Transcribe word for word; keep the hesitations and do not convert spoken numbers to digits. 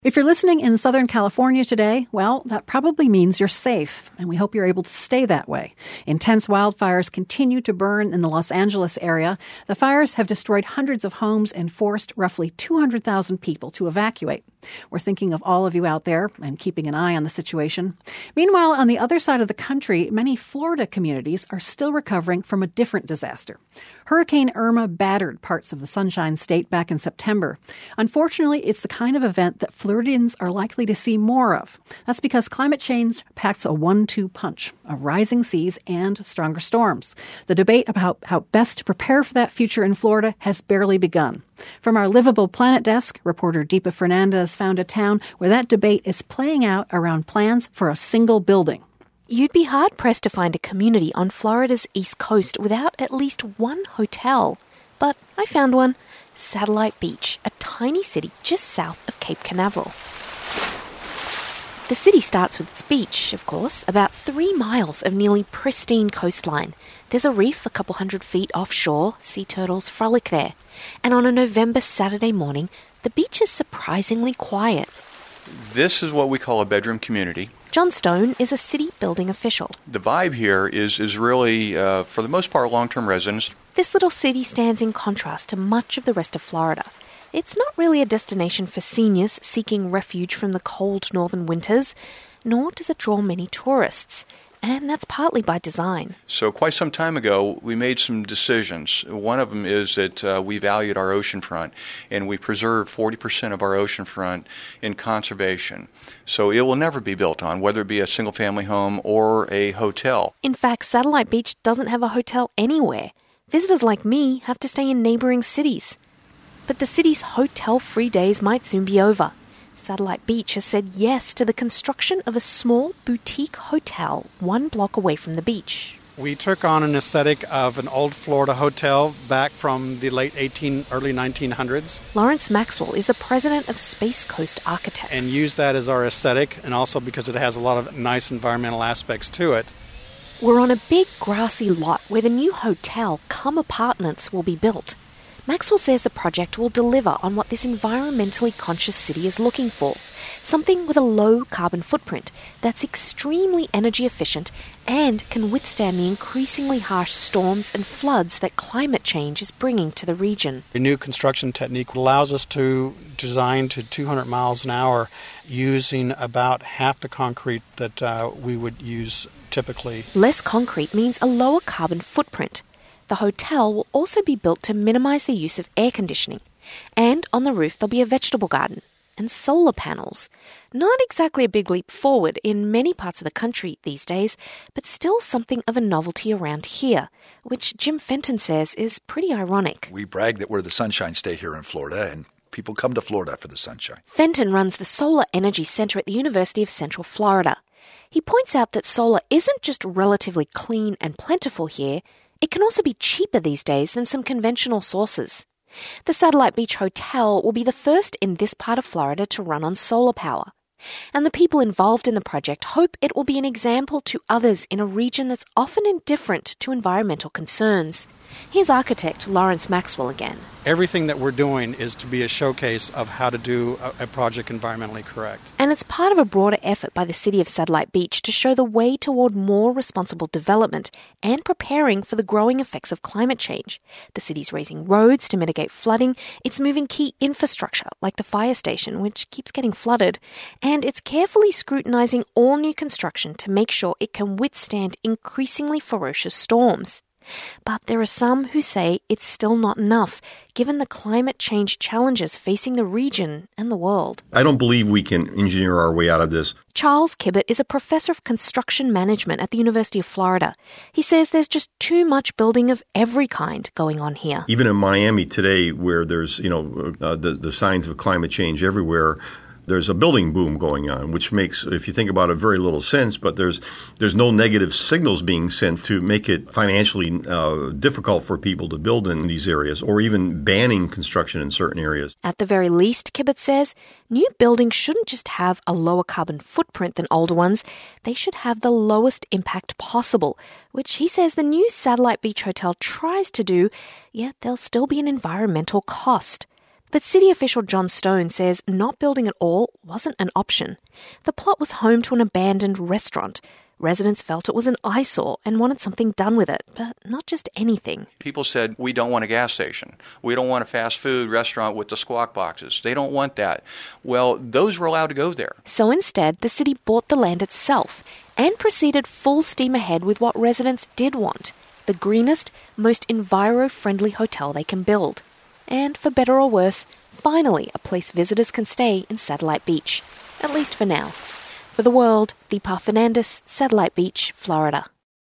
If you're listening in Southern California today, well, that probably means you're safe, and we hope you're able to stay that way. Intense wildfires continue to burn in the Los Angeles area. The fires have destroyed hundreds of homes and forced roughly two hundred thousand people to evacuate. We're thinking of all of you out there and keeping an eye on the situation. Meanwhile, on the other side of the country, many Florida communities are still recovering from a different disaster. Hurricane Irma battered parts of the Sunshine State back in September. Unfortunately, it's the kind of event that Floridians are likely to see more of. That's because climate change packs a one two punch of rising seas and stronger storms. The debate about how best to prepare for that future in Florida has barely begun. From our Livable Planet desk, reporter Deepa Fernandez found a town where that debate is playing out around plans for a single building. You'd be hard-pressed to find a community on Florida's east coast without at least one hotel. But I found one. Satellite Beach, a tiny city just south of Cape Canaveral. The city starts with its beach, of course, about three miles of nearly pristine coastline. There's a reef a couple hundred feet offshore. Sea turtles frolic there. And on a November Saturday morning, the beach is surprisingly quiet. This is what we call a bedroom community. John Stone is a city building official. The vibe here is, is really, uh, for the most part, long-term residents. This little city stands in contrast to much of the rest of Florida. It's not really a destination for seniors seeking refuge from the cold northern winters, nor does it draw many tourists. And that's partly by design. So quite some time ago, we made some decisions. One of them is that uh, we valued our oceanfront, and we preserved forty percent of our oceanfront in conservation. So it will never be built on, whether it be a single-family home or a hotel. In fact, Satellite Beach doesn't have a hotel anywhere. Visitors like me have to stay in neighboring cities. But the city's hotel-free days might soon be over. Satellite Beach has said yes to the construction of a small boutique hotel one block away from the beach. We took on an aesthetic of an old Florida hotel back from the late eighteen, early nineteen hundreds. Lawrence Maxwell is the president of Space Coast Architects. And used that as our aesthetic, and also because it has a lot of nice environmental aspects to it. We're on a big grassy lot where the new hotel cum apartments will be built. Maxwell says the project will deliver on what this environmentally conscious city is looking for, something with a low carbon footprint that's extremely energy efficient and can withstand the increasingly harsh storms and floods that climate change is bringing to the region. The new construction technique allows us to design to two hundred miles an hour using about half the concrete that uh, we would use typically. Less concrete means a lower carbon footprint. The hotel will also be built to minimize the use of air conditioning. And on the roof, there'll be a vegetable garden and solar panels. Not exactly a big leap forward in many parts of the country these days, but still something of a novelty around here, which Jim Fenton says is pretty ironic. We brag that we're the Sunshine State here in Florida, and people come to Florida for the sunshine. Fenton runs the Solar Energy Center at the University of Central Florida. He points out that solar isn't just relatively clean and plentiful here, it can also be cheaper these days than some conventional sources. The Satellite Beach Hotel will be the first in this part of Florida to run on solar power. And the people involved in the project hope it will be an example to others in a region that's often indifferent to environmental concerns. Here's architect Lawrence Maxwell again. Everything that we're doing is to be a showcase of how to do a, a project environmentally correct. And it's part of a broader effort by the city of Satellite Beach to show the way toward more responsible development and preparing for the growing effects of climate change. The city's raising roads to mitigate flooding, it's moving key infrastructure like the fire station, which keeps getting flooded, and it's carefully scrutinizing all new construction to make sure it can withstand increasingly ferocious storms. But there are some who say it's still not enough, given the climate change challenges facing the region and the world. I don't believe we can engineer our way out of this. Charles Kibbett is a professor of construction management at the University of Florida. He says there's just too much building of every kind going on here. Even in Miami today, where there's, you know, uh, the, the signs of climate change everywhere, there's a building boom going on, which makes, if you think about it, very little sense, but there's there's no negative signals being sent to make it financially uh, difficult for people to build in these areas, or even banning construction in certain areas. At the very least, Kibbett says, new buildings shouldn't just have a lower carbon footprint than older ones, they should have the lowest impact possible, which he says the new Satellite Beach Hotel tries to do, yet there'll still be an environmental cost. But city official John Stone says not building at all wasn't an option. The plot was home to an abandoned restaurant. Residents felt it was an eyesore and wanted something done with it, but not just anything. People said, we don't want a gas station. We don't want a fast food restaurant with the squawk boxes. They don't want that. Well, those were allowed to go there. So instead, the city bought the land itself and proceeded full steam ahead with what residents did want, the greenest, most enviro-friendly hotel they can build. And for better or worse, finally a place visitors can stay in Satellite Beach, at least for now. For The World, Deepa Fernandes, Satellite Beach, Florida.